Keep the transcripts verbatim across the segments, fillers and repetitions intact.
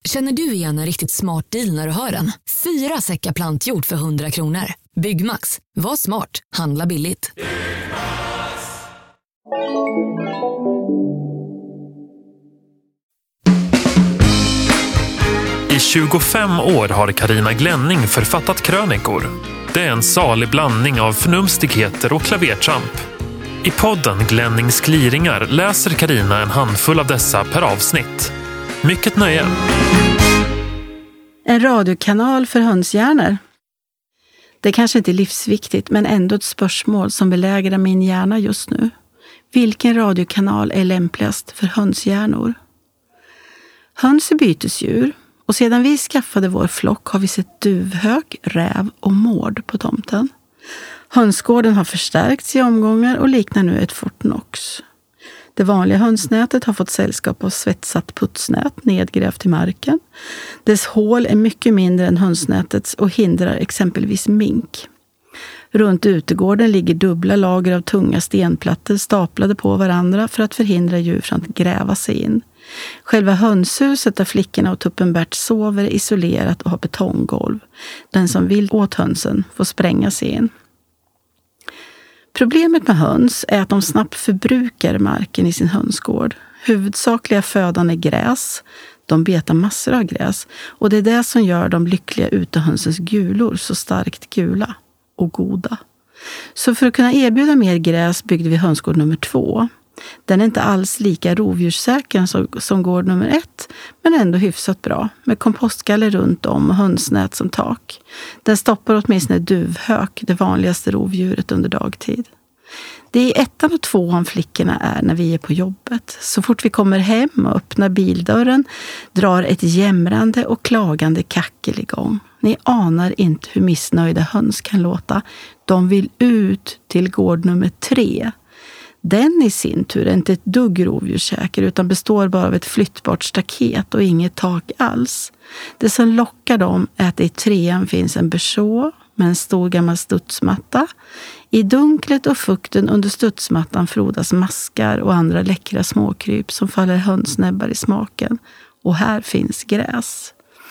Känner du igen en riktigt smart deal när du hör den? Fyra säckar plantjord för hundra kronor. Byggmax. Var smart. Handla billigt. I tjugofem år har Carina Glänning författat krönikor. Det är en salig blandning av förnumstigheter och klavertramp. I podden Glennings gliringar läser Carina en handfull av dessa per avsnitt. Mycket nöje. En radiokanal för hönshjärnor. Det kanske inte är livsviktigt, men ändå ett spörsmål som belägrar min hjärna just nu. Vilken radiokanal är lämpligast för hönshjärnor? Höns är bytesdjur, och sedan vi skaffade vår flock har vi sett duvhök, räv och mård på tomten. Hönsgården har förstärkts i omgångar och liknar nu ett Fort Knox. Det vanliga hönsnätet har fått sällskap av svetsat putsnät nedgrävt i marken. Dess hål är mycket mindre än hönsnätets och hindrar exempelvis mink. Runt utegården ligger dubbla lager av tunga stenplattor staplade på varandra för att förhindra djur från att gräva sig in. Själva hönshuset där flickorna och tuppen Bert sover är isolerat och har betonggolv. Den som vill åt hönsen får spränga sig in. Problemet med höns är att de snabbt förbrukar marken i sin hönsgård. Huvudsakliga födan är gräs. De betar massor av gräs. Och det är det som gör de lyckliga utehönsens gulor så starkt gula och goda. Så för att kunna erbjuda mer gräs byggde vi hönsgård nummer två. Den är inte alls lika rovdjurssäker som, som gård nummer ett, men ändå hyfsat bra, med kompostgaller runt om och hönsnät som tak. Den stoppar åtminstone duvhök, det vanligaste rovdjuret under dagtid. Det är ettan och tvåan flickorna är när vi är på jobbet. Så fort vi kommer hem och öppnar bildörren drar ett jämrande och klagande kackel igång. Ni anar inte hur missnöjda höns kan låta. De vill ut till gård nummer tre. Den i sin tur är inte ett dugg rovdjurssäker utan består bara av ett flyttbart staket och inget tak alls. Det som lockar dem är att i trean finns en berså med en stor gammal studsmatta. I dunklet och fukten under studsmattan frodas maskar och andra läckra småkryp som faller hönsnäbbar i smaken. Och här finns gräs.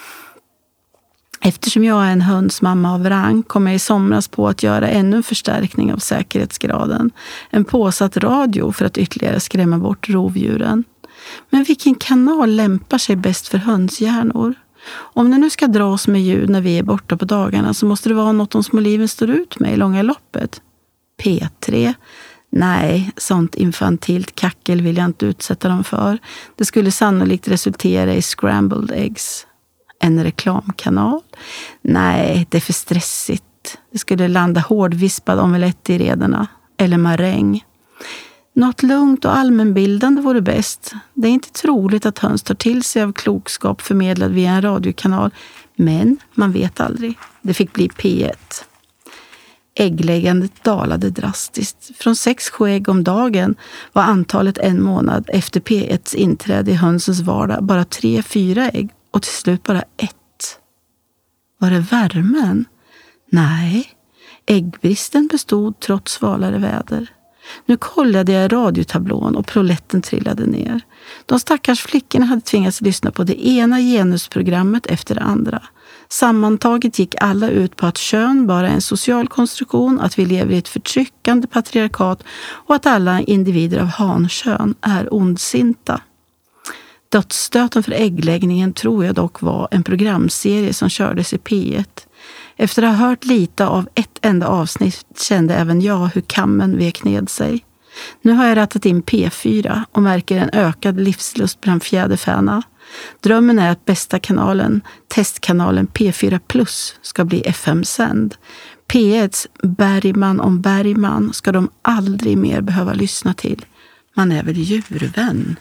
Eftersom jag är en hönsmamma av rang kom jag i somras på att göra ännu en förstärkning av säkerhetsgraden. En påsatt radio för att ytterligare skrämma bort rovdjuren. Men vilken kanal lämpar sig bäst för hönshjärnor? Om det nu ska dras med ljud när vi är borta på dagarna så måste det vara något de små liven står ut med i långa loppet. P tre? Nej, sånt infantilt kackel vill jag inte utsätta dem för. Det skulle sannolikt resultera i scrambled eggs. En reklamkanal? Nej, det är för stressigt. Det skulle landa hårdvispad omelett i rederna. Eller maräng. Något lugnt och allmänbildande vore bäst. Det är inte troligt att höns tar till sig av klokskap förmedlad via en radiokanal. Men man vet aldrig. Det fick bli P ett. Äggläggandet dalade drastiskt. Från sex sju ägg om dagen var antalet en månad efter P etts inträde i hönsens vardag bara tre fyra ägg. Och till slut bara ett. Var det värmen? Nej, äggbristen bestod trots svalare väder. Nu kollade jag radiotablån och proletten trillade ner. De stackars flickorna hade tvingats lyssna på det ena genusprogrammet efter det andra. Sammantaget gick alla ut på att kön bara är en social konstruktion, att vi lever i ett förtryckande patriarkat och att alla individer av hankön är ondsinta. Dödsstöten för äggläggningen tror jag dock var en programserie som kördes i P ett. Efter att ha hört lite av ett enda avsnitt kände även jag hur kammen vek ned sig. Nu har jag rattat in P fyra och märker en ökad livslust bland fjäderfäna. Drömmen är att bästa kanalen, testkanalen P fyra plus, ska bli F M-sänd. P etts Bergman om Bergman ska de aldrig mer behöva lyssna till. Man är väl djurvän.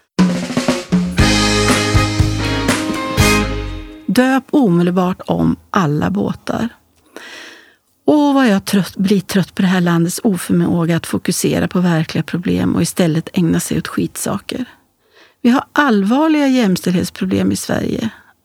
Döp omedelbart om alla båtar. Åh, vad jag trött, blir trött på det här landets oförmåga att fokusera på verkliga problem och istället ägna sig åt skitsaker. Vi har allvarliga jämställdhetsproblem i Sverige.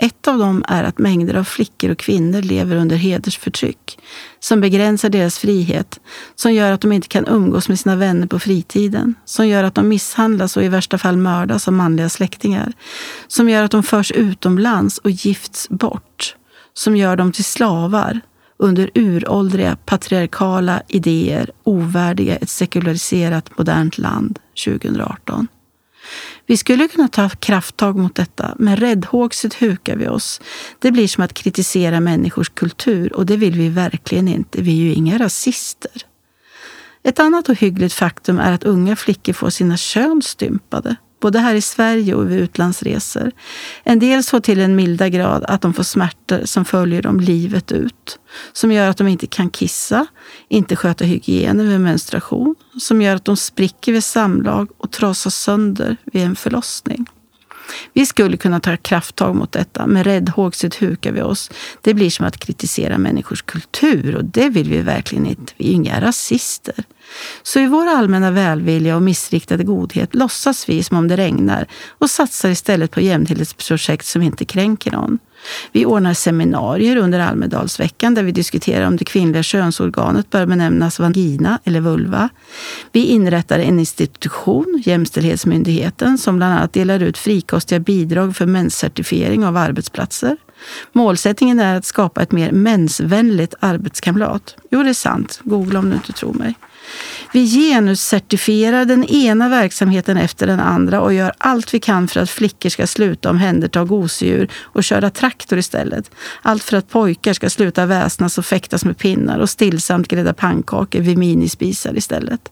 Ett av dem är att mängder av flickor och kvinnor lever under hedersförtryck som begränsar deras frihet, som gör att de inte kan umgås med sina vänner på fritiden, som gör att de misshandlas och i värsta fall mördas av manliga släktingar, som gör att de förs utomlands och gifts bort, som gör dem till slavar under uråldriga patriarkala idéer, ovärdiga ett sekulariserat modernt land tjugoarton. Vi skulle kunna ta krafttag mot detta, men räddhågset hukar vi oss. Det blir som att kritisera människors kultur och det vill vi verkligen inte. Vi är ju inga rasister. Ett annat ohyggligt faktum är att unga flickor får sina kön stympade, både här i Sverige och vid utlandsresor. En del så till en milda grad att de får smärtor som följer dem livet ut. Som gör att de inte kan kissa, inte sköta hygienen vid menstruation. Som gör att de spricker vid samlag och trasas sönder vid en förlossning. Vi skulle kunna ta krafttag mot detta, men räddhågset hukar vi oss. Det blir som att kritisera människors kultur och det vill vi verkligen inte. Vi är inga rasister. Så i vår allmänna välvilja och missriktade godhet låtsas vi som om det regnar och satsar istället på jämställdhetsprojekt som inte kränker någon. Vi ordnar seminarier under Almedalsveckan där vi diskuterar om det kvinnliga könsorganet bör benämnas vagina eller vulva. Vi inrättar en institution, Jämställdhetsmyndigheten, som bland annat delar ut frikostiga bidrag för menscertifiering av arbetsplatser. Målsättningen är att skapa ett mer mensvänligt arbetskamrat. Jo, det är sant. Googla om du inte tror mig. Vi genuscertifierar den ena verksamheten efter den andra och gör allt vi kan för att flickor ska sluta omhänderta gosedjur och köra traktor istället. Allt för att pojkar ska sluta väsnas och fäktas med pinnar och stillsamt grädda pannkakor vid minispisar istället.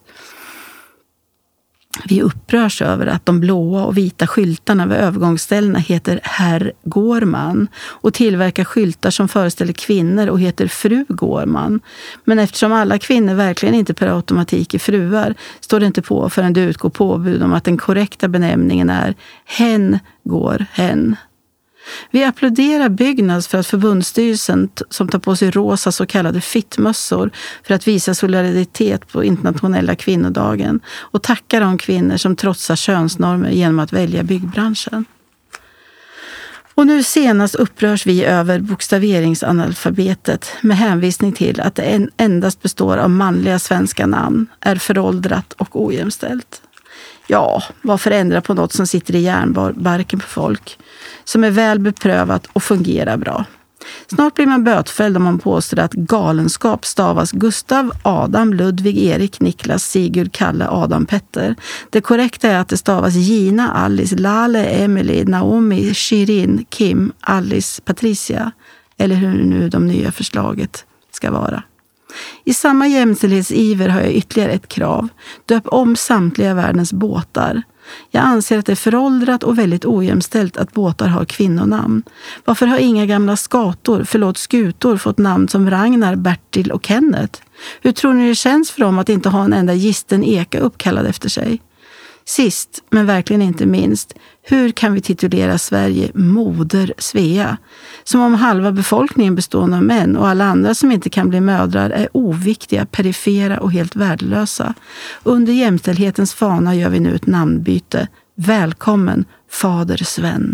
Vi upprörs över att de blåa och vita skyltarna vid övergångsställena heter Herr Gårman och tillverkar skyltar som föreställer kvinnor och heter Fru Gårman. Men eftersom alla kvinnor verkligen inte per automatik är fruar står det inte på förrän det utgår påbud om att den korrekta benämningen är Hen går hen. Vi applåderar Byggnads för att förbundsstyrelsen som tar på sig rosa så kallade fittmössor för att visa solidaritet på internationella kvinnodagen och tackar de kvinnor som trotsar könsnormer genom att välja byggbranschen. Och nu senast upprörs vi över bokstaveringsanalfabetet med hänvisning till att det endast består av manliga svenska namn, är föråldrat och ojämställt. Ja, varför ändra på något som sitter i järnbarken på folk, som är väl beprövat och fungerar bra? Snart blir man bötfälld om man påstår att galenskap stavas Gustav, Adam, Ludvig, Erik, Niklas, Sigurd, Kalle, Adam, Petter. Det korrekta är att det stavas Gina, Alice, Lale, Emily, Naomi, Shirin, Kim, Alice, Patricia. Eller hur nu de nya förslaget ska vara. I samma jämställdhetsiver har jag ytterligare ett krav. Döp om samtliga världens båtar. Jag anser att det är föråldrat och väldigt ojämställt att båtar har kvinnonamn. Varför har inga gamla skator, förlåt skutor, fått namn som Ragnar, Bertil och Kenneth? Hur tror ni det känns för dem att inte ha en enda gisten eka uppkallad efter sig? Sist, men verkligen inte minst, hur kan vi titulera Sverige Moder Svea? Som om halva befolkningen består av män och alla andra som inte kan bli mödrar är oviktiga, perifera och helt värdelösa. Under jämställdhetens fana gör vi nu ett namnbyte. Välkommen, Fader Sven.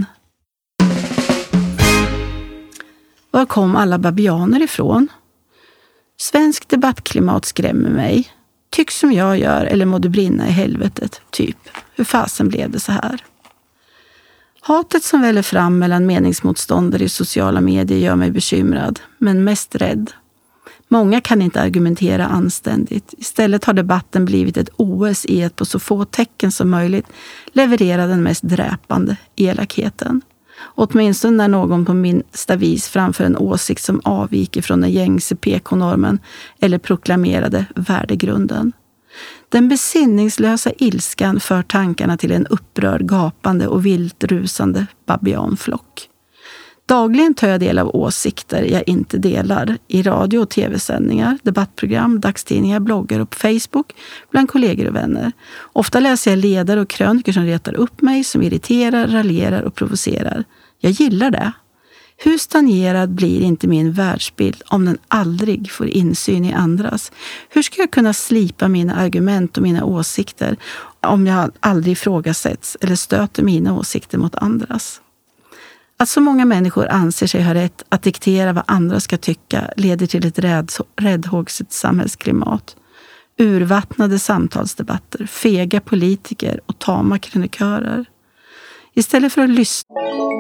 Var kom alla babianer ifrån? Svensk debattklimat skrämmer mig. Tyck som jag gör eller må du brinna i helvetet, typ. Hur fasen blev det så här? Hatet som väller fram mellan meningsmotståndare i sociala medier gör mig bekymrad, men mest rädd. Många kan inte argumentera anständigt. Istället har debatten blivit ett O S i att på så få tecken som möjligt leverera den mest dräpande elakheten. Åtminstone när någon på minsta vis framför en åsikt som avviker från den gängse P K-normen eller proklamerade värdegrunden. Den besinningslösa ilskan för tankarna till en upprörd, gapande och vilt rusande babianflock. Dagligen tar jag del av åsikter jag inte delar i radio- och tv-sändningar, debattprogram, dagstidningar, bloggar och på Facebook bland kollegor och vänner. Ofta läser jag ledare och kröniker som retar upp mig, som irriterar, raljerar och provocerar. Jag gillar det. Hur stagnerad blir inte min världsbild om den aldrig får insyn i andras? Hur ska jag kunna slipa mina argument och mina åsikter om jag aldrig ifrågasätts eller stöter mina åsikter mot andras? Att så många människor anser sig ha rätt att diktera vad andra ska tycka leder till ett räddhågset samhällsklimat. Urvattnade samtalsdebatter, fega politiker och tama kronikörer. Istället för att lyssna...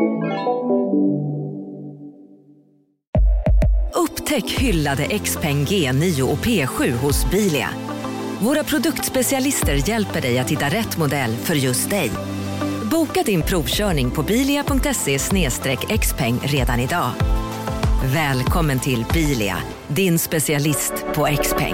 Upptäck hyllade Xpeng G nio och P sju hos Bilia. Våra produktspecialister hjälper dig att hitta rätt modell för just dig. Boka din provkörning på bilia punkt se slash xpeng redan idag. Välkommen till Bilia, din specialist på Xpeng.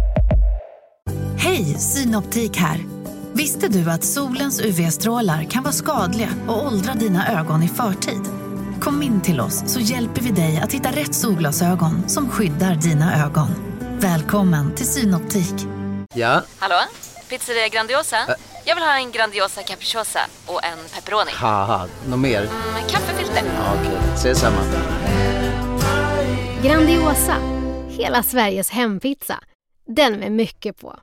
Hej, Synoptik här. Visste du att solens U V-strålar kan vara skadliga och åldra dina ögon i förtid? Kom in till oss så hjälper vi dig att hitta rätt solglasögon som skyddar dina ögon. Välkommen till Synoptik. Ja? Hallå? Pizzeria Grandiosa? Ä- Jag vill ha en Grandiosa capriciosa och en pepperoni. Haha, något mer? Mm, kaffefilter. Ja, okej, okay. Ses samma. Grandiosa, hela Sveriges hempizza. Den med mycket på.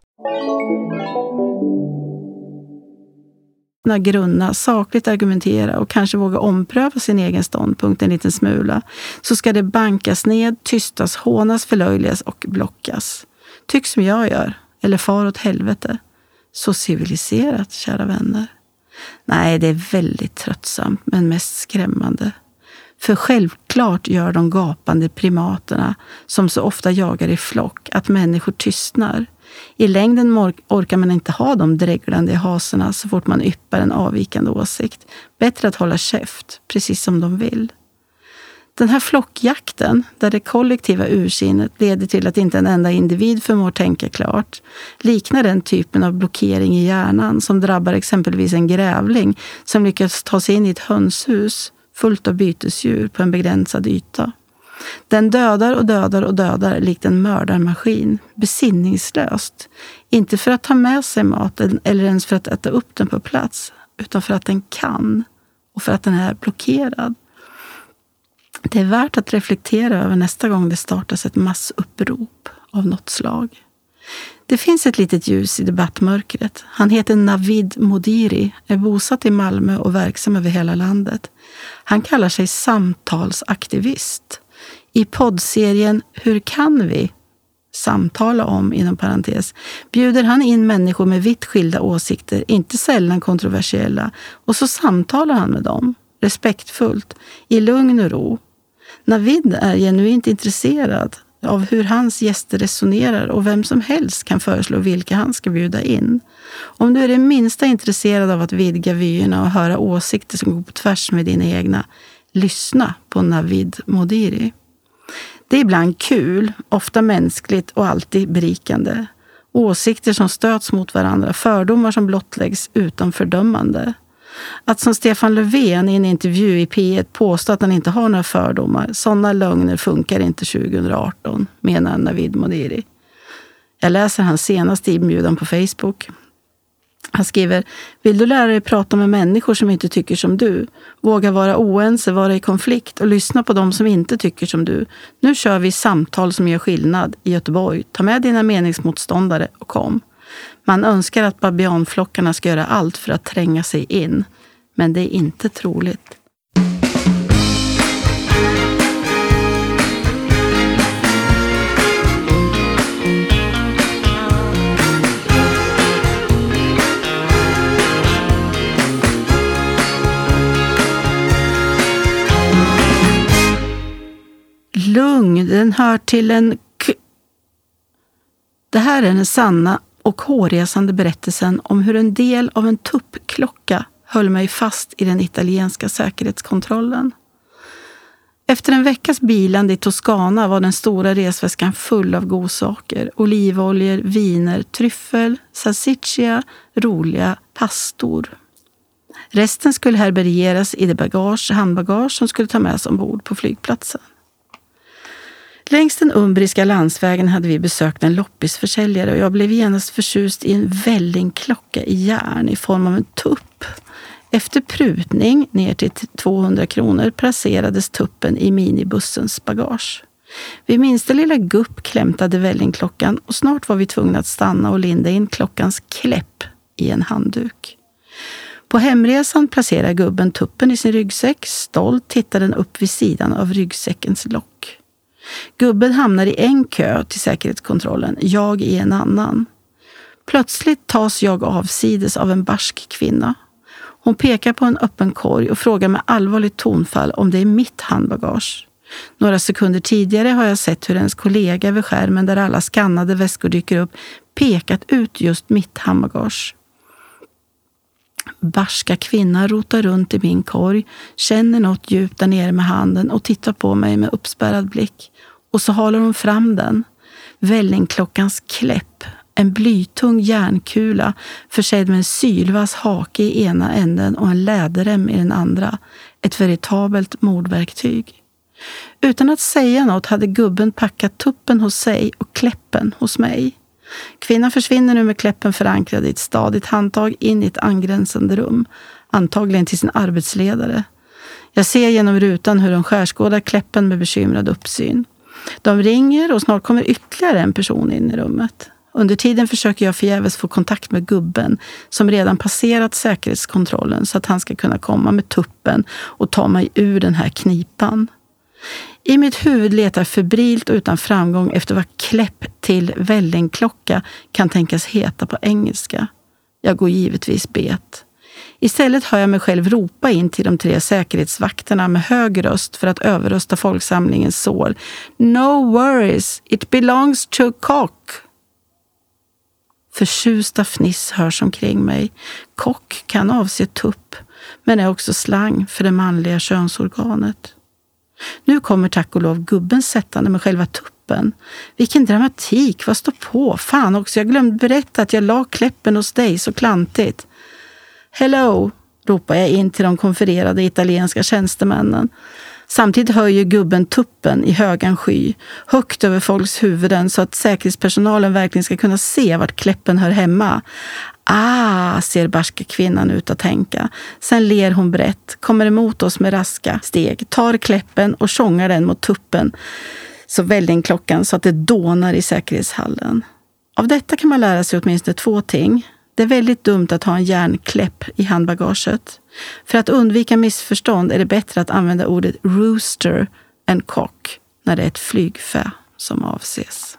grunna, sakligt argumentera och kanske våga ompröva sin egen ståndpunkt en liten smula, så ska det bankas ned, tystas, hånas, förlöjligas och blockas. Tyck som jag gör, eller far åt helvete. Så civiliserat, kära vänner. Nej, det är väldigt tröttsamt, men mest skrämmande. För självklart gör de gapande primaterna, som så ofta jagar i flock, att människor tystnar. I längden orkar man inte ha de dreglande haserna så fort man yppar en avvikande åsikt. Bättre att hålla käft, precis som de vill. Den här flockjakten, där det kollektiva ursinnet leder till att inte en enda individ förmår tänka klart, liknar den typen av blockering i hjärnan som drabbar exempelvis en grävling som lyckas ta sig in i ett hönshus fullt av bytesdjur på en begränsad yta. Den dödar och dödar och dödar likt en mördarmaskin, besinningslöst. Inte för att ta med sig maten eller ens för att äta upp den på plats, utan för att den kan och för att den är blockerad. Det är värt att reflektera över nästa gång det startas ett massupprop av något slag. Det finns ett litet ljus i debattmörkret. Han heter Navid Modiri, är bosatt i Malmö och verksam över hela landet. Han kallar sig samtalsaktivist. I poddserien Hur kan vi? Samtala om, inom parentes, bjuder han in människor med vitt skilda åsikter, inte sällan kontroversiella, och så samtalar han med dem, respektfullt, i lugn och ro. Navid är genuint intresserad av hur hans gäster resonerar och vem som helst kan föreslå vilka han ska bjuda in. Om du är det minsta intresserad av att vidga vyerna och höra åsikter som går på tvärs med dina egna, lyssna på Navid Modiri. Det är ibland kul, ofta mänskligt och alltid berikande. Åsikter som stöts mot varandra, fördomar som blottläggs utan fördömande. Att som Stefan Löfven i en intervju i P ett påstå att han inte har några fördomar, sådana lögner funkar inte tjugo arton, menar Navid Modiri. Jag läser hans senaste inbjudan på Facebook. Han skriver: vill du lära dig prata med människor som inte tycker som du? Våga vara oense, vara i konflikt och lyssna på dem som inte tycker som du. Nu kör vi samtal som gör skillnad i Göteborg. Ta med dina meningsmotståndare och kom. Man önskar att babianflockarna ska göra allt för att tränga sig in. Men det är inte troligt. Lugn, den hör till en... K- det här är den sanna och hårresande berättelsen om hur en del av en tuppklocka höll mig fast i den italienska säkerhetskontrollen. Efter en veckas bilande i Toscana var den stora resväskan full av godsaker, olivoljor, viner, tryffel, salsiccia, roliga pastor. Resten skulle härbärgeras i det bagage, handbagage som skulle ta med sig ombord på flygplatsen. Längs den umbriska landsvägen hade vi besökt en loppisförsäljare och jag blev genast förtjust i en vällingklocka i järn i form av en tupp. Efter prutning ner till tvåhundra kronor placerades tuppen i minibussens bagage. Vid minsta lilla gupp klämtade vällingklockan och snart var vi tvungna att stanna och linda in klockans kläpp i en handduk. På hemresan placerar gubben tuppen i sin ryggsäck. Stolt tittar den upp vid sidan av ryggsäckens lock. Gubben hamnar i en kö till säkerhetskontrollen, jag i en annan. Plötsligt tas jag avsides av en barsk kvinna. Hon pekar på en öppen korg och frågar med allvarligt tonfall om det är mitt handbagage. Några sekunder tidigare har jag sett hur ens kollega vid skärmen där alla skannade väskor dyker upp pekat ut just mitt handbagage. Barska kvinna rotar runt i min korg, känner något djupt där nere med handen och tittar på mig med uppspärrad blick. Och så håller hon fram den. Vällingklockans kläpp. En blytung järnkula försedd med en sylvass hake i ena änden och en läderrem i den andra. Ett veritabelt mordverktyg. Utan att säga något hade gubben packat tuppen hos sig och kläppen hos mig. Kvinnan försvinner nu med kläppen förankrad i ett stadigt handtag in i ett angränsande rum. Antagligen till sin arbetsledare. Jag ser genom rutan hur de skärskådar kläppen med bekymrad uppsyn. De ringer och snart kommer ytterligare en person in i rummet. Under tiden försöker jag förgäves få kontakt med gubben som redan passerat säkerhetskontrollen så att han ska kunna komma med tuppen och ta mig ur den här knipan. I mitt huvud letar febrilt och utan framgång efter vad kläpp till vällingklocka kan tänkas heta på engelska. Jag går givetvis bet. Istället hör jag mig själv ropa in till de tre säkerhetsvakterna med hög röst för att överrösta folksamlingens sår. No worries, it belongs to cock. Förtjusta fniss hörs omkring mig. Kock kan avse tupp, men är också slang för det manliga könsorganet. Nu kommer tack och lov gubben sättande med själva tuppen. Vilken dramatik, vad står på? Fan också, jag glömde berätta att jag la kläppen hos dig så klantigt. Hello, ropar jag in till de konfererade italienska tjänstemännen. Samtidigt höjer gubben tuppen i högan sky, högt över folks huvuden så att säkerhetspersonalen verkligen ska kunna se vart kläppen hör hemma. Ah, ser barska kvinnan ut att tänka. Sen ler hon brett, kommer emot oss med raska steg, tar kläppen och tjongar den mot tuppen så vällingklockan så att det dånar i säkerhetshallen. Av detta kan man lära sig åtminstone två ting. Det är väldigt dumt att ha en järnkläpp i handbagaget. För att undvika missförstånd är det bättre att använda ordet rooster än cock när det är ett flygfä som avses.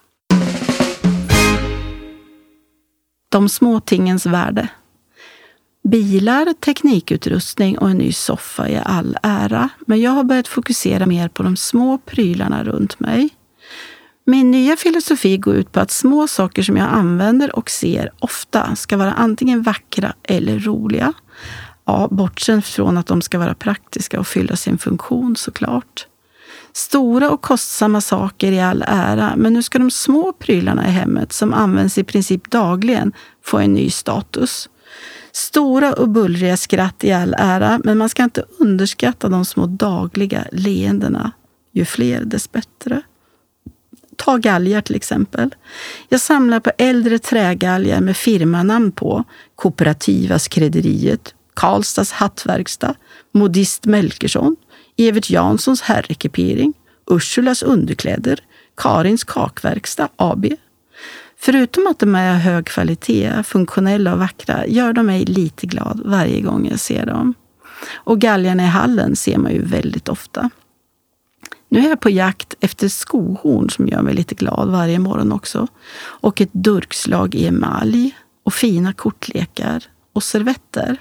De små tingens värde. Bilar, teknikutrustning och en ny soffa är all ära, men jag har börjat fokusera mer på de små prylarna runt mig. Min nya filosofi går ut på att små saker som jag använder och ser ofta ska vara antingen vackra eller roliga. Ja, bortsett från att de ska vara praktiska och fylla sin funktion såklart. Stora och kostsamma saker i all ära, men nu ska de små prylarna i hemmet som används i princip dagligen få en ny status. Stora och bullriga skratt i all ära, men man ska inte underskatta de små dagliga leendena. Ju fler dess bättre. Ta galgar till exempel. Jag samlar på äldre trägalgar med firmanamn på Kooperativa skrädderiet, Karlstads hattverkstad, Modist Melkersson, Evert Janssons herrekipering, Ursulas underkläder, Karins kakverkstad A B. Förutom att de är hög kvalitet, funktionella och vackra gör de mig lite glad varje gång jag ser dem. Och galgarna i hallen ser man ju väldigt ofta. Nu är jag på jakt efter skohorn som gör mig lite glad varje morgon också. Och ett durkslag i emalj och fina kortlekar och servetter.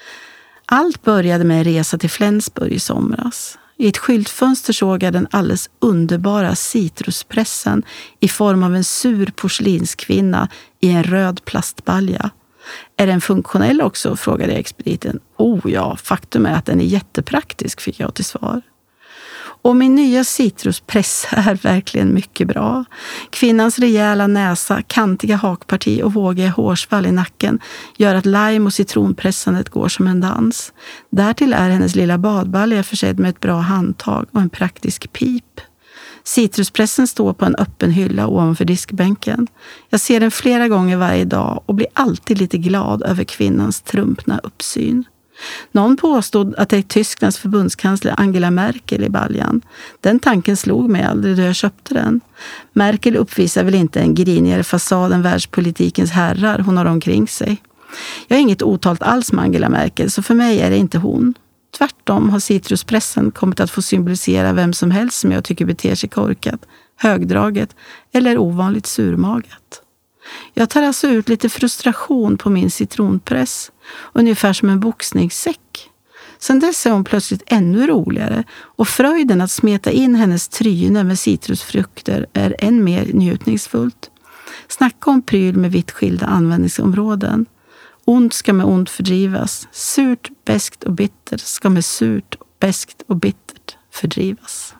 Allt började med en resa till Flensburg i somras. I ett skyltfönster såg jag den alldeles underbara citruspressen i form av en sur porslinskvinna i en röd plastbalja. Är den funktionell också, frågade jag expediten. Oh ja, faktum är att den är jättepraktisk, fick jag till svar. Och min nya citruspress är verkligen mycket bra. Kvinnans rejäla näsa, kantiga hakparti och vågiga hårsvall i nacken gör att lime- och citronpressandet går som en dans. Därtill är hennes lilla badbalja försedd med ett bra handtag och en praktisk pip. Citruspressen står på en öppen hylla ovanför diskbänken. Jag ser den flera gånger varje dag och blir alltid lite glad över kvinnans trumpna uppsyn. Någon påstod att det är Tysklands förbundskansler Angela Merkel i baljan. Den tanken slog mig aldrig då jag köpte den. Merkel uppvisar väl inte en grinigare fasad än världspolitikens herrar hon har omkring sig. Jag är inget otalt alls med Angela Merkel, så för mig är det inte hon. Tvärtom har citruspressen kommit att få symbolisera vem som helst som jag tycker beter sig korkat, högdraget eller ovanligt surmagat. Jag tar alltså ut lite frustration på min citronpress, ungefär som en boxningssäck. Sen dess är hon plötsligt ännu roligare och fröjden att smeta in hennes tryne med citrusfrukter är än mer njutningsfullt. Snacka om pryl med vitt skilda användningsområden. Ont ska med ont fördrivas. Surt, beskt och bittert ska med surt, beskt och bittert fördrivas.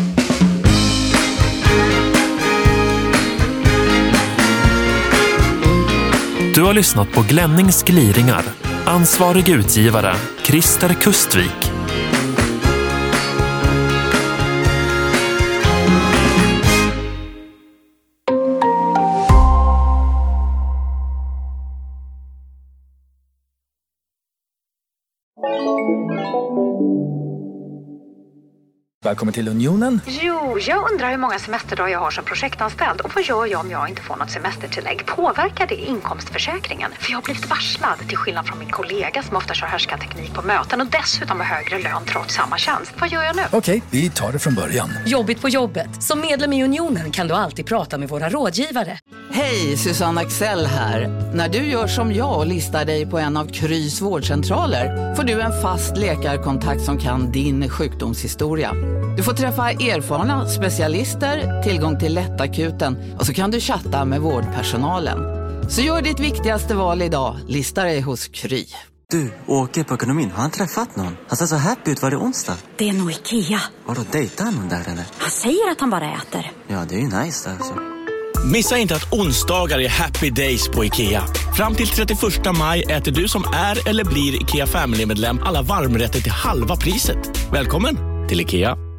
Du har lyssnat på Glennings gliringar. Ansvarig utgivare, Christer Kustvik. Välkommen till Unionen. Jo, jag undrar hur många semesterdagar jag har som projektanställd. Och vad gör jag om jag inte får något semestertillägg? Påverkar det inkomstförsäkringen? För jag har blivit varslad, till skillnad från min kollega som ofta kör härskarteknik på möten och dessutom har högre lön trots samma tjänst. Vad gör jag nu? Okej, vi tar det från början. Jobbigt på jobbet. Som medlem i Unionen kan du alltid prata med våra rådgivare. Hej, Susanne Axel här. När du gör som jag och listar dig på en av Krys vårdcentraler får du en fast läkarkontakt som kan din sjukdomshistoria. Du får träffa erfarna specialister, tillgång till lättakuten och så kan du chatta med vårdpersonalen. Så gör ditt viktigaste val idag, lista dig hos Kry. Du, åker på ekonomin, har han träffat någon? Han ser så happy ut, var det onsdag? Det är nog Ikea. Vadå, dejtar han någon där eller? Han säger att han bara äter. Ja, det är ju nice där alltså. Missa inte att onsdagar är happy days på Ikea. Fram till trettioförsta maj äter du som är eller blir Ikea Family-medlem alla varmrätter till halva priset. Välkommen till Ikea.